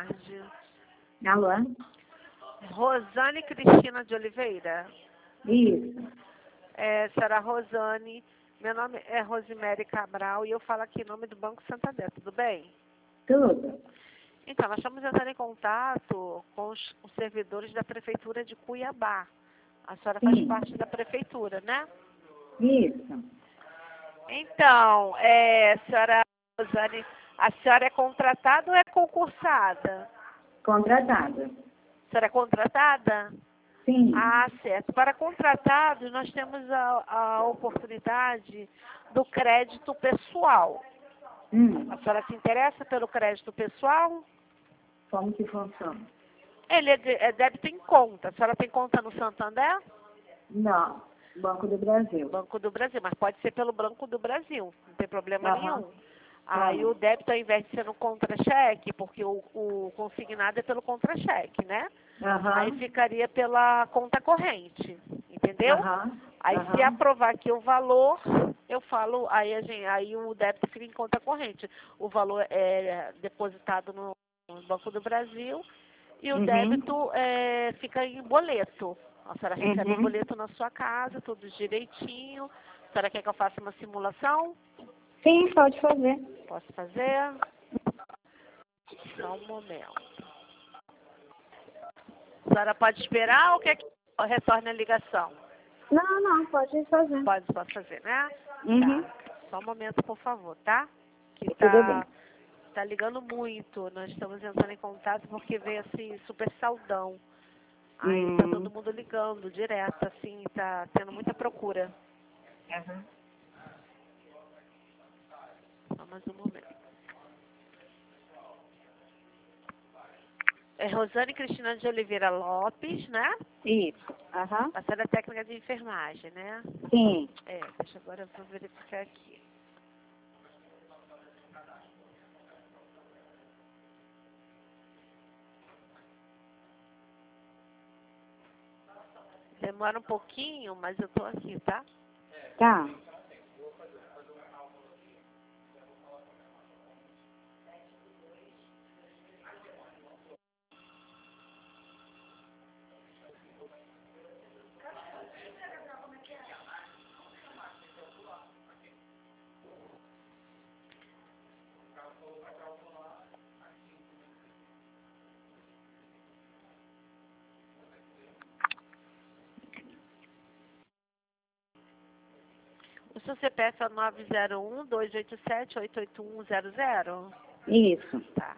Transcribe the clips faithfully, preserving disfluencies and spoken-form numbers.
tarde. Alô? Rosane Cristina de Oliveira. Isso. É, senhora Rosane, meu nome é Rosemary Cabral e eu falo aqui em nome do Banco Santander, tudo bem? Tudo. Então, nós estamos entrando em contato com os, os servidores da Prefeitura de Cuiabá. A senhora faz Sim. parte da Prefeitura, né? Isso. Então, é, senhora Rosane, a senhora é contratada ou é concursada? Contratada. A senhora é contratada? Sim. Ah, certo. Para contratados, nós temos a, a oportunidade do crédito pessoal. Hum. A senhora se interessa pelo crédito pessoal? Como que funciona? Ele é, de, é débito em conta. A senhora tem conta no Santander? Não. Banco do Brasil. Banco do Brasil, mas pode ser pelo Banco do Brasil. Não tem problema Aham. nenhum. Aí o débito, ao invés de ser no contra-cheque, porque o, o consignado é pelo contra-cheque, né? Aham. Aí ficaria pela conta corrente, entendeu? Aham. Aí Aham. se aprovar aqui o valor, eu falo, aí, a gente, aí o débito fica em conta corrente. O valor é depositado no, no Banco do Brasil e o Uhum. débito é, fica em boleto. A senhora recebe o Uhum. boleto na sua casa, tudo direitinho. A senhora quer que eu faça uma simulação? Sim, pode fazer. Posso fazer? Só um momento. A senhora pode esperar ou quer que eu retorne a ligação? Não, não, pode fazer. Pode, pode fazer, né? Uhum. Tá. Só um momento, por favor, tá? Que Tudo bem. tá, tá ligando muito. Nós estamos entrando em contato porque veio assim, super saldão. Aí tá Hum. todo mundo ligando direto, assim, tá tendo muita procura. Aham. Só mais um momento. É Rosane Cristina de Oliveira Lopes, né? Isso. Aham. A senhora é técnica de enfermagem, né? Sim. É, deixa agora eu vou verificar aqui. Demora um pouquinho, mas eu tô aqui, tá? Tá. O seu C P F é nove zero um, dois oito sete, oito oito um zero zero? Isso. Tá.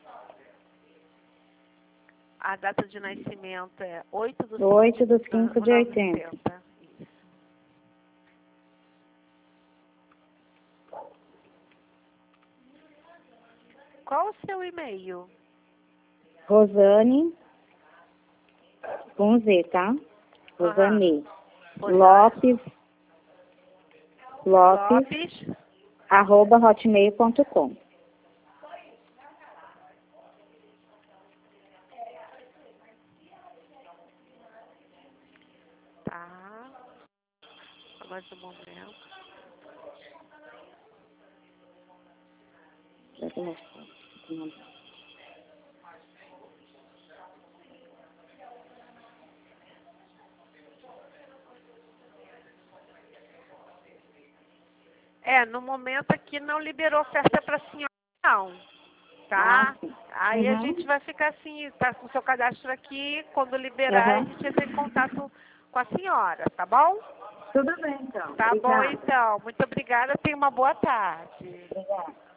A data de nascimento é oito do Oito do cinco cinco de oitenta. Isso. Qual o seu e-mail? Rosane, com Z, tá? Rosane. Rosane. Lopes. Lopes. Lopes. Arroba hotmail ponto com. Tá. Só mais um momento. É, no momento aqui não liberou oferta para a senhora, não. Tá? Ah, sim. Aí a Uhum. gente vai ficar assim, tá com o seu cadastro aqui, quando liberar, Uhum. a gente entra em contato com a senhora, tá bom? Tudo bem, então. Tá bom, Obrigada. então. Muito obrigada, tenha uma boa tarde. Obrigada.